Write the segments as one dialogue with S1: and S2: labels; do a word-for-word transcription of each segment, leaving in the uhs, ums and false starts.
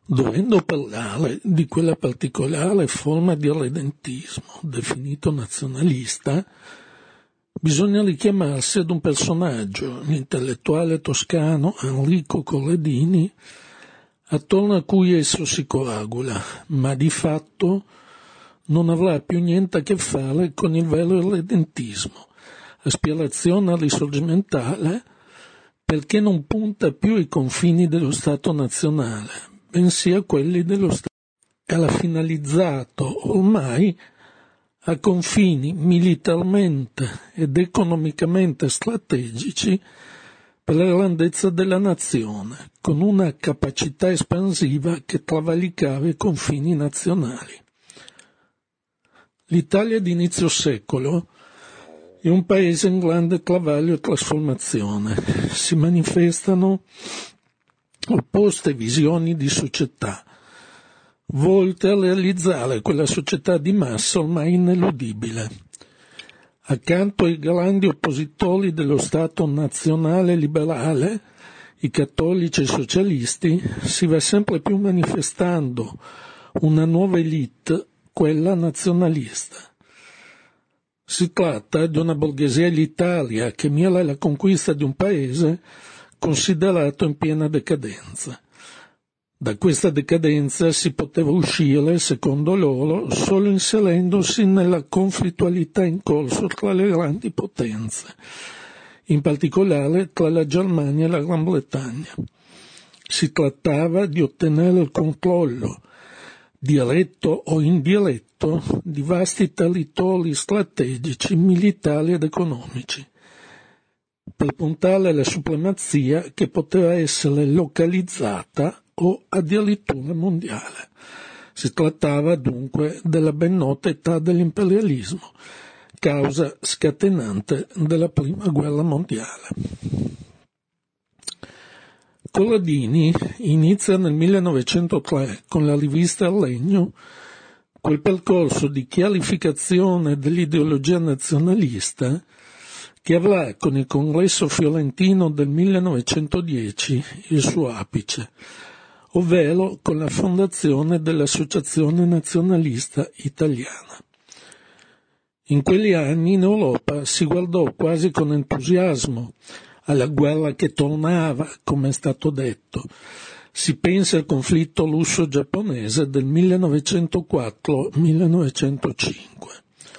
S1: Dovendo parlare di quella particolare forma di irredentismo definito nazionalista, bisogna richiamarsi ad un personaggio, l'intellettuale toscano Enrico Corradini, attorno a cui esso si coagula, ma di fatto non avrà più niente a che fare con il vero irredentismo, aspirazione risorgimentale, perché non punta più ai confini dello Stato nazionale, bensì a quelli dello Stato. Era finalizzato ormai a confini militarmente ed economicamente strategici per la grandezza della nazione, con una capacità espansiva che travalicava i confini nazionali. L'Italia di inizio secolo è un paese in grande travaglio e trasformazione. Si manifestano opposte visioni di società, volte a realizzare quella società di massa ormai ineludibile. Accanto ai grandi oppositori dello Stato nazionale liberale, i cattolici e i socialisti, si va sempre più manifestando una nuova elite, quella nazionalista. Si tratta di una borghesia elitaria che mira alla conquista di un paese considerato in piena decadenza. Da questa decadenza si poteva uscire, secondo loro, solo inserendosi nella conflittualità in corso tra le grandi potenze, in particolare tra la Germania e la Gran Bretagna. Si trattava di ottenere il controllo, diretto o indiretto, di vasti territori strategici, militari ed economici, per puntare alla supremazia che poteva essere localizzata o addirittura mondiale. Si trattava dunque della ben nota età dell'imperialismo, causa scatenante della prima guerra mondiale. Corradini inizia nel millenovecentotre con la rivista Il Regno quel percorso di chiarificazione dell'ideologia nazionalista che avrà con il congresso fiorentino del millenovecentodieci il suo apice, ovvero con la fondazione dell'Associazione Nazionalista Italiana. In quegli anni in Europa si guardò quasi con entusiasmo alla guerra che tornava, come è stato detto. Si pensa al conflitto russo-giapponese del millenovecentoquattro millenovecentocinque.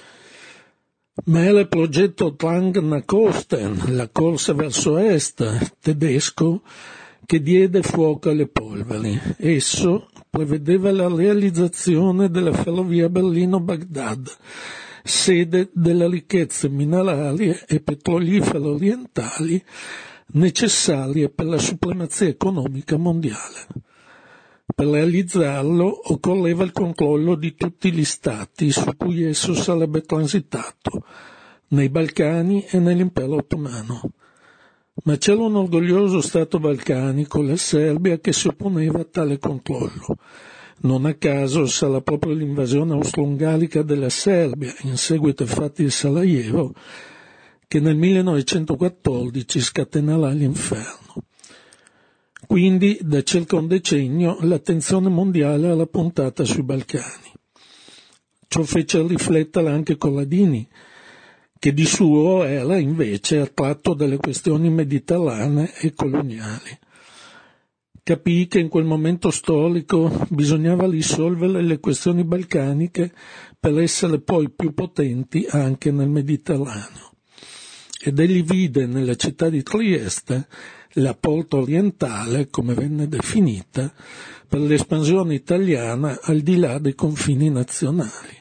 S1: Ma era il progetto Drang-nach-Osten, la corsa verso est, tedesco, che diede fuoco alle polveri. Esso prevedeva la realizzazione della ferrovia Berlino-Baghdad, sede delle ricchezze minerarie e petrolifere orientali necessarie per la supremazia economica mondiale. Per realizzarlo occorreva il controllo di tutti gli stati su cui esso sarebbe transitato, nei Balcani e nell'impero ottomano. Ma c'era un orgoglioso stato balcanico, la Serbia, che si opponeva a tale controllo. Non a caso sarà proprio l'invasione austro-ungarica della Serbia, in seguito ai fatti di Sarajevo, che nel millenovecentoquattordici scatenerà l'inferno. Quindi, da circa un decennio, l'attenzione mondiale era puntata sui Balcani. Ciò fece riflettere anche Corradini, che di suo era invece attratto dalle questioni mediterranee e coloniali. Capì che in quel momento storico bisognava risolvere le questioni balcaniche per essere poi più potenti anche nel Mediterraneo. Ed egli vide nella città di Trieste la porta orientale, come venne definita, per l'espansione italiana al di là dei confini nazionali.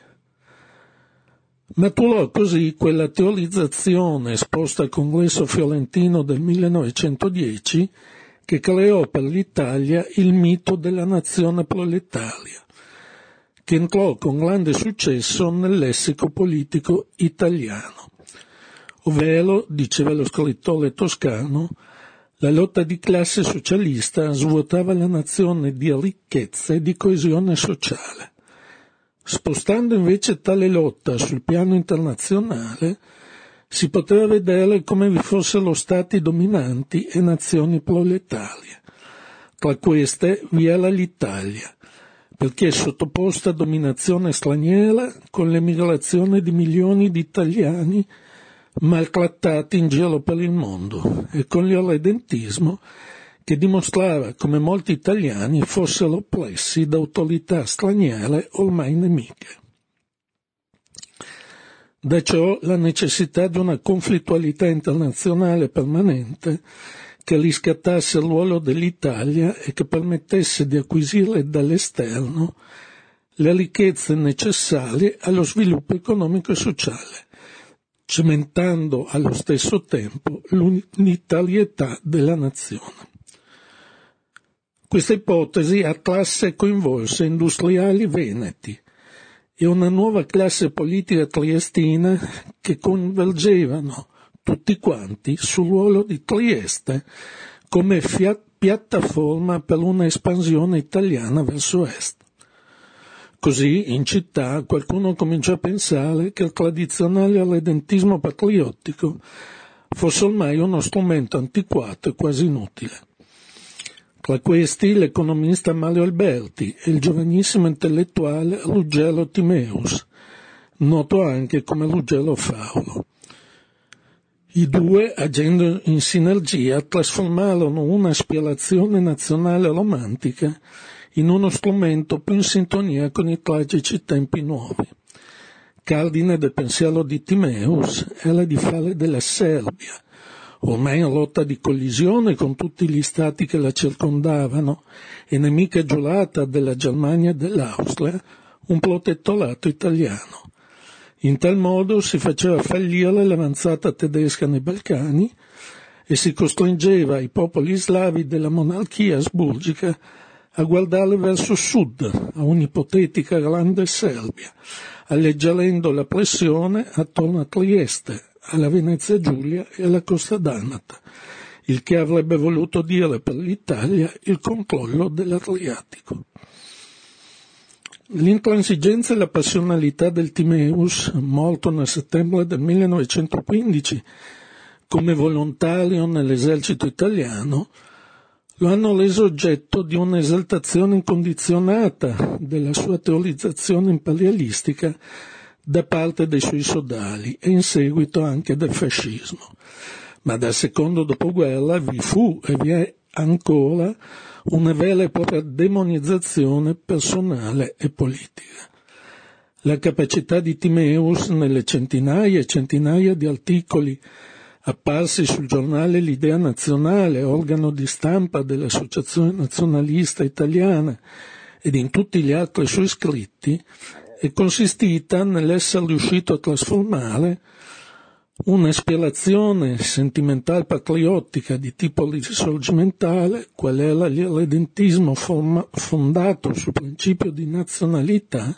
S1: Maturò così quella teorizzazione esposta al congresso fiorentino del millenovecentodieci che creò per l'Italia il mito della nazione proletaria, che entrò con grande successo nel lessico politico italiano. Ovvero, diceva lo scrittore toscano, la lotta di classe socialista svuotava la nazione di ricchezza e di coesione sociale. Spostando invece tale lotta sul piano internazionale, si poteva vedere come vi fossero stati dominanti e nazioni proletarie. Tra queste vi è l'Italia, perché è sottoposta a dominazione straniera con l'emigrazione di milioni di italiani maltrattati in giro per il mondo e con l'irredentismo che dimostrava come molti italiani fossero oppressi da autorità straniere ormai nemiche. Da ciò la necessità di una conflittualità internazionale permanente che riscattasse il ruolo dell'Italia e che permettesse di acquisire dall'esterno le ricchezze necessarie allo sviluppo economico e sociale, cementando allo stesso tempo l'unitarietà della nazione. Questa ipotesi attrasse e coinvolse industriali veneti e una nuova classe politica triestina che convergevano tutti quanti sul ruolo di Trieste come fia- piattaforma per una espansione italiana verso est. Così, in città, qualcuno cominciò a pensare che il tradizionale redentismo patriottico fosse ormai uno strumento antiquato e quasi inutile. Tra questi l'economista Mario Alberti e il giovanissimo intellettuale Ruggero Timeus, noto anche come Ruggero Faulo. I due, agendo in sinergia, trasformarono un'aspirazione nazionale romantica in uno strumento più in sintonia con i tragici tempi nuovi. Cardine del pensiero di Timeus era di fare della Serbia, ormai in rotta di collisione con tutti gli stati che la circondavano e nemica giurata della Germania e dell'Austria, un protettorato italiano. In tal modo si faceva fallire l'avanzata tedesca nei Balcani e si costringeva i popoli slavi della monarchia asburgica a guardare verso sud, a un'ipotetica grande Serbia, alleggerendo la pressione attorno a Trieste, alla Venezia Giulia e alla Costa Dalmata, il che avrebbe voluto dire per l'Italia il controllo dell'Adriatico. L'intransigenza e la passionalità del Timeus, morto nel settembre del millenovecentoquindici come volontario nell'esercito italiano, lo hanno reso oggetto di un'esaltazione incondizionata della sua teorizzazione imperialistica da parte dei suoi sodali e in seguito anche del fascismo. Ma dal secondo dopoguerra vi fu e vi è ancora una vera e propria demonizzazione personale e politica. La capacità di Timeus nelle centinaia e centinaia di articoli apparsi sul giornale L'Idea Nazionale, organo di stampa dell'Associazione Nazionalista Italiana, ed in tutti gli altri suoi scritti, è consistita nell'essere riuscito a trasformare un'ispirazione sentimental patriottica di tipo risorgimentale, qual era il redentismo forma, fondato sul principio di nazionalità,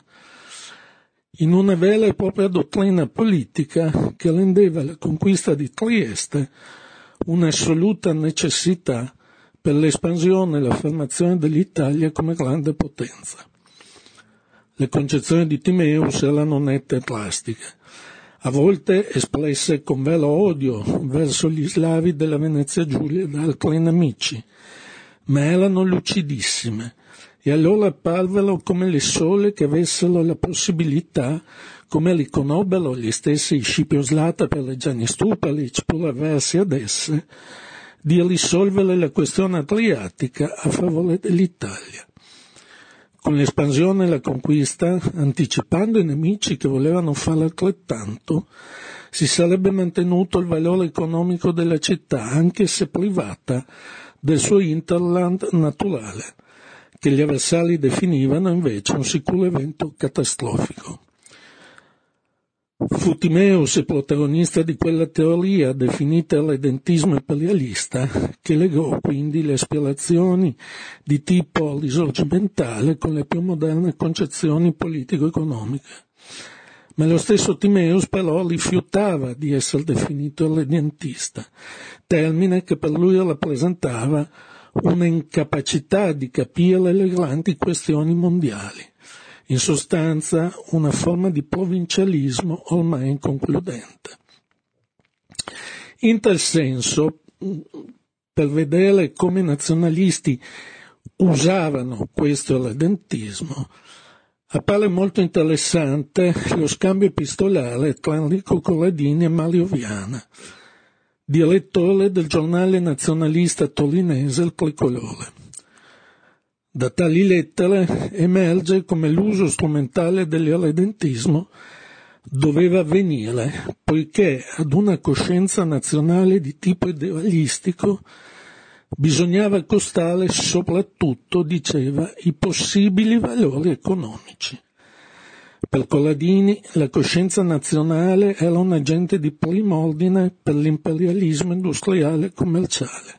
S1: in una vera e propria dottrina politica che rendeva la conquista di Trieste un'assoluta necessità per l'espansione e l'affermazione dell'Italia come grande potenza. Le concezioni di Timeus erano nette e drastiche, a volte espresse con vero odio verso gli slavi della Venezia Giulia e da altri nemici, ma erano lucidissime e allora apparvero come le sole che avessero la possibilità, come riconobbero gli stessi Scipio Slata per Reggiani Stupalic, pur avversi ad esse, di risolvere la questione adriatica a favore dell'Italia. Con l'espansione e la conquista, anticipando i nemici che volevano fare altrettanto, si sarebbe mantenuto il valore economico della città, anche se privata del suo hinterland naturale, che gli avversari definivano invece un sicuro evento catastrofico. Fu Timeus il protagonista di quella teoria definita il redentismo imperialista, che legò quindi le aspirazioni di tipo risorgimentale con le più moderne concezioni politico-economiche. Ma lo stesso Timeus però rifiutava di essere definito redentista, termine che per lui rappresentava una incapacità di capire le grandi questioni mondiali. In sostanza, una forma di provincialismo ormai inconcludente. In tal senso, per vedere come i nazionalisti usavano questo irredentismo, appare molto interessante lo scambio epistolare tra Enrico Corradini e Mario Viana, direttore del giornale nazionalista torinese Il Tricolore. Da tali lettere emerge come l'uso strumentale dell'irredentismo doveva avvenire, poiché ad una coscienza nazionale di tipo idealistico bisognava accostare soprattutto, diceva, i possibili valori economici. Per Corradini la coscienza nazionale era un agente di prim'ordine per l'imperialismo industriale e commerciale.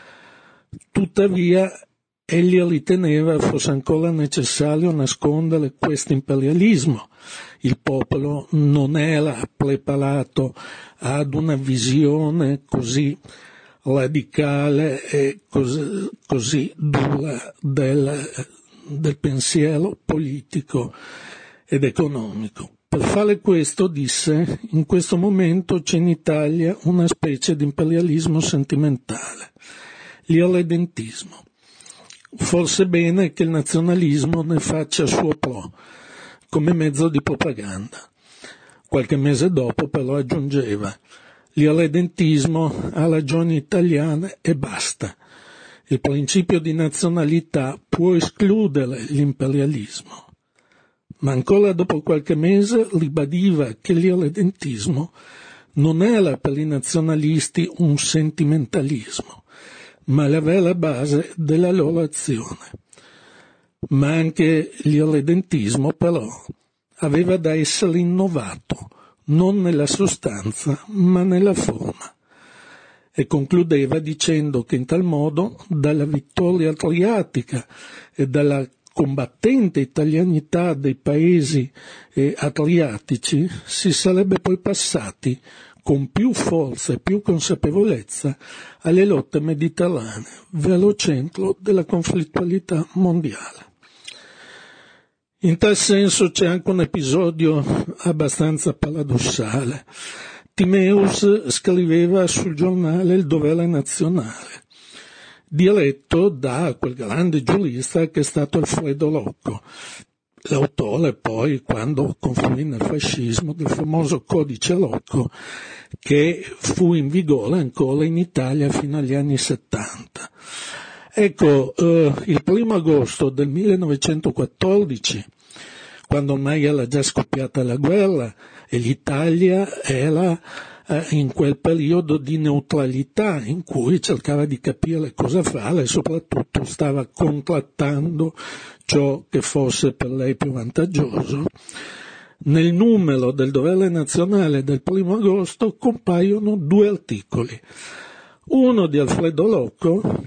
S1: Tuttavia, egli riteneva fosse ancora necessario nascondere questo imperialismo. Il popolo non era preparato ad una visione così radicale e così, così dura del, del pensiero politico ed economico. Per fare questo, disse, in questo momento c'è in Italia una specie di imperialismo sentimentale, l'irredentismo. Forse bene che il nazionalismo ne faccia suo pro, come mezzo di propaganda. Qualche mese dopo però aggiungeva: l'irredentismo ha ragioni italiane e basta. Il principio di nazionalità può escludere l'imperialismo. Ma ancora dopo qualche mese ribadiva che l'irredentismo non era per i nazionalisti un sentimentalismo, ma la vera base della loro azione. Ma anche l'irredentismo, però, aveva da essere innovato, non nella sostanza, ma nella forma. E concludeva dicendo che in tal modo, dalla vittoria adriatica e dalla combattente italianità dei paesi eh, adriatici, si sarebbe poi passati con più forza e più consapevolezza alle lotte mediterranee, vero centro della conflittualità mondiale. In tal senso c'è anche un episodio abbastanza paradossale. Timeus scriveva sul giornale Il Dovere Nazionale, diretto da quel grande giurista che è stato Alfredo Rocco, l'autore poi, quando confluì nel fascismo, del famoso Codice Rocco, che fu in vigore ancora in Italia fino agli anni settanta. Ecco, eh, il primo agosto del millenovecentoquattordici, quando ormai era già scoppiata la guerra e l'Italia era eh, in quel periodo di neutralità in cui cercava di capire cosa fare e soprattutto stava contrattando ciò che fosse per lei più vantaggioso, nel numero del Dovere Nazionale del primo agosto compaiono due articoli, uno di Alfredo Rocco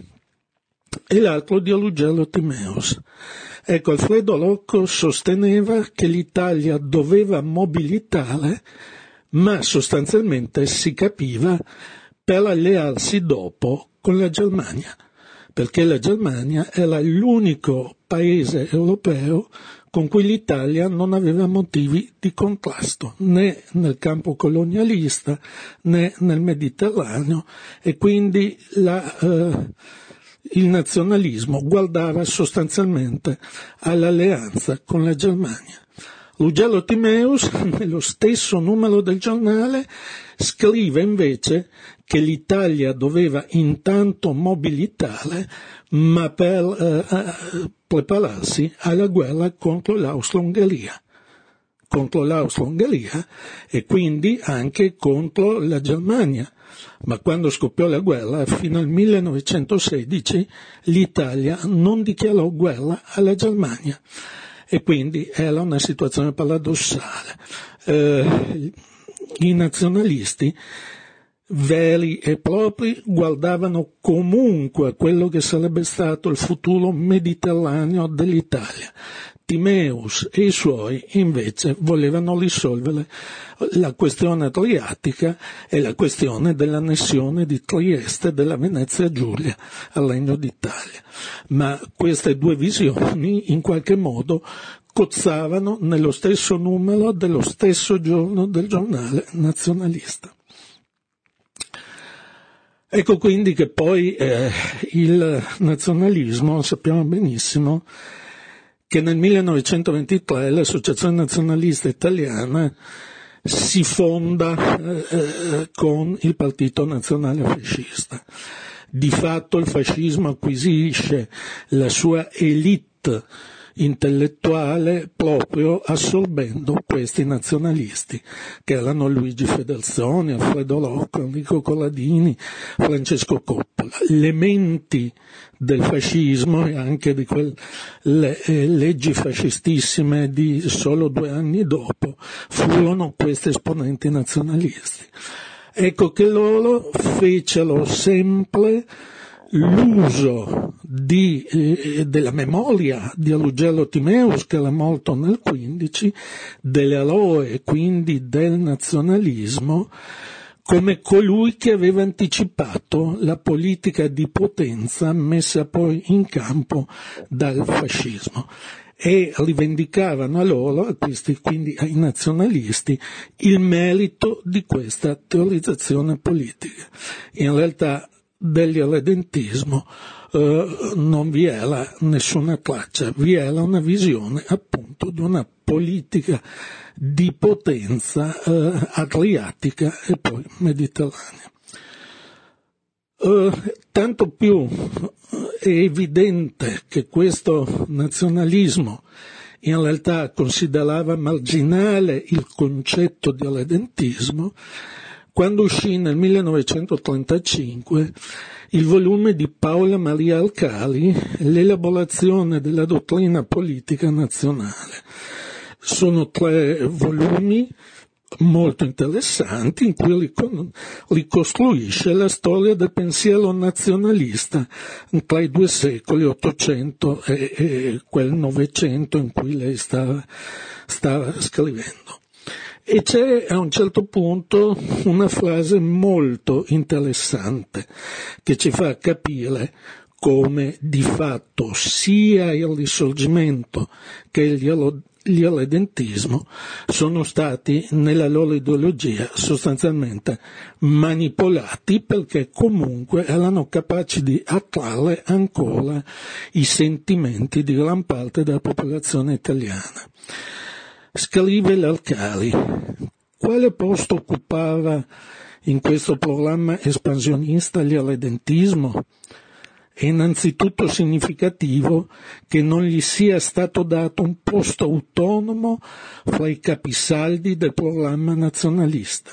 S1: e l'altro di Ruggero Timeus. Ecco, Alfredo Rocco sosteneva che l'Italia doveva mobilitare, ma sostanzialmente si capiva per allearsi dopo con la Germania, perché la Germania era l'unico paese europeo con cui l'Italia non aveva motivi di contrasto, né nel campo colonialista né nel Mediterraneo, e quindi la, eh, il nazionalismo guardava sostanzialmente all'alleanza con la Germania. Ruggero Timeus, nello stesso numero del giornale, scrive invece che l'Italia doveva intanto mobilitare, ma per eh, prepararsi alla guerra contro l'Austro-Ungheria, contro l'Austro-Ungheria e quindi anche contro la Germania. Ma quando scoppiò la guerra, fino al millenovecentosedici, l'Italia non dichiarò guerra alla Germania. E quindi era una situazione paradossale. Eh, i nazionalisti veri e propri guardavano comunque a quello che sarebbe stato il futuro mediterraneo dell'Italia. Timeus e i suoi invece volevano risolvere la questione adriatica e la questione dell'annessione di Trieste e della Venezia Giulia al Regno d'Italia. Ma queste due visioni in qualche modo cozzavano nello stesso numero dello stesso giorno del giornale nazionalista. Ecco quindi che poi eh, il nazionalismo, sappiamo benissimo che nel millenovecentoventitré l'Associazione Nazionalista Italiana si fonda eh, con il Partito Nazionale Fascista. Di fatto il fascismo acquisisce la sua élite intellettuale proprio assorbendo questi nazionalisti, che erano Luigi Federzoni, Alfredo Rocco, Enrico Colladini, Francesco Coppola, le menti del fascismo e anche di quelle eh, leggi fascistissime di solo due anni dopo furono questi esponenti nazionalisti. Ecco che loro fecero sempre l'uso di, eh, della memoria di Augello Timeus, che era morto nel quindici, dell'eroe quindi del nazionalismo, come colui che aveva anticipato la politica di potenza messa poi in campo dal fascismo. E rivendicavano a loro, a questi, quindi ai nazionalisti, il merito di questa teorizzazione politica. In realtà dell'irredentismo eh, non vi era nessuna traccia, vi era una visione appunto di una politica di potenza eh, adriatica e poi mediterranea. Uh, tanto più è evidente che questo nazionalismo in realtà considerava marginale il concetto di irredentismo quando uscì nel millenovecentotrentacinque il volume di Paola Maria Alcali, L'elaborazione della dottrina politica nazionale. Sono tre volumi molto interessanti in cui ricostruisce la storia del pensiero nazionalista tra i due secoli, Ottocento e, e quel Novecento in cui lei sta, sta scrivendo. E c'è a un certo punto una frase molto interessante che ci fa capire come di fatto sia il Risorgimento che il l'irredentismo sono stati nella loro ideologia sostanzialmente manipolati, perché comunque erano capaci di attrarre ancora i sentimenti di gran parte della popolazione italiana. Scrive l'Alcali: quale posto occupava in questo programma espansionista l'irredentismo? È innanzitutto significativo che non gli sia stato dato un posto autonomo fra i capisaldi del programma nazionalista.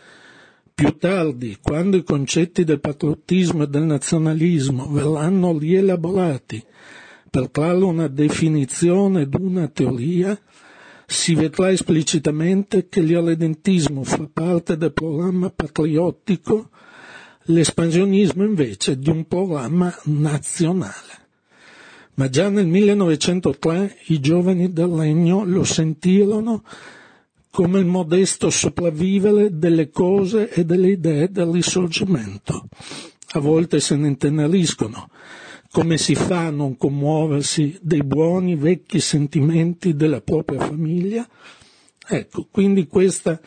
S1: Più tardi, quando i concetti del patriottismo e del nazionalismo verranno rielaborati per trarre una definizione ed una teoria, si vedrà esplicitamente che l'irredentismo fa parte del programma patriottico, l'espansionismo invece di un programma nazionale. Ma già nel millenovecentotre i giovani del Regno lo sentirono come il modesto sopravvivere delle cose e delle idee del Risorgimento. A volte se ne inteneriscono. Come si fa a non commuoversi dei buoni vecchi sentimenti della propria famiglia? Ecco, quindi questa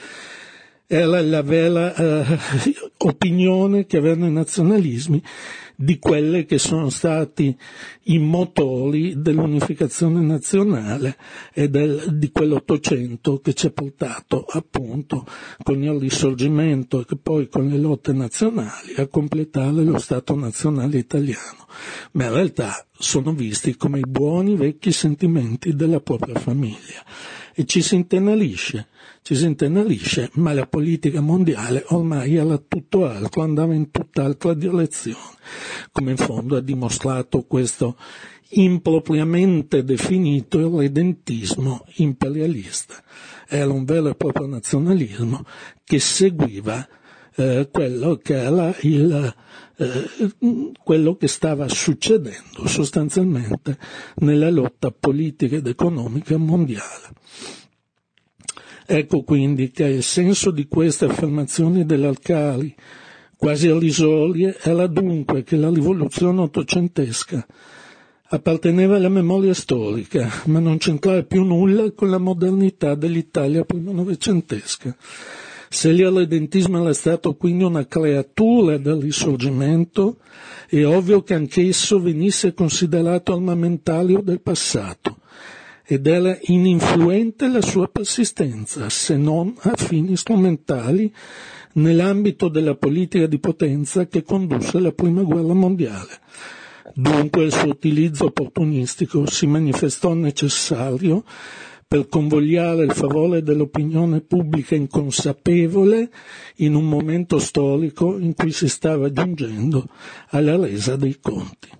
S1: era la vera eh, opinione che avevano i nazionalismi di quelle che sono stati i motori dell'unificazione nazionale e del, di quell'Ottocento che ci ha portato appunto con il Risorgimento e che poi con le lotte nazionali a completare lo Stato nazionale italiano. Ma in realtà sono visti come i buoni vecchi sentimenti della propria famiglia. E ci si intenerisce, ci si intenerisce, ma la politica mondiale ormai era tutto altro, andava in tutt'altra direzione, come in fondo ha dimostrato questo impropriamente definito irredentismo imperialista. Era un vero e proprio nazionalismo che seguiva eh, quello che era il eh, quello che stava succedendo sostanzialmente nella lotta politica ed economica mondiale. Ecco quindi che il senso di queste affermazioni dell'Alcali, quasi irrisorie, era dunque che la rivoluzione ottocentesca apparteneva alla memoria storica, ma non c'entrava più nulla con la modernità dell'Italia prima novecentesca. Se l'irredentismo era stato quindi una creatura del Risorgimento, è ovvio che anch'esso venisse considerato armamentario del passato, ed era ininfluente la sua persistenza, se non a fini strumentali, nell'ambito della politica di potenza che condusse alla Prima Guerra Mondiale. Dunque il suo utilizzo opportunistico si manifestò necessario per convogliare il favore dell'opinione pubblica inconsapevole in un momento storico in cui si stava giungendo alla resa dei conti.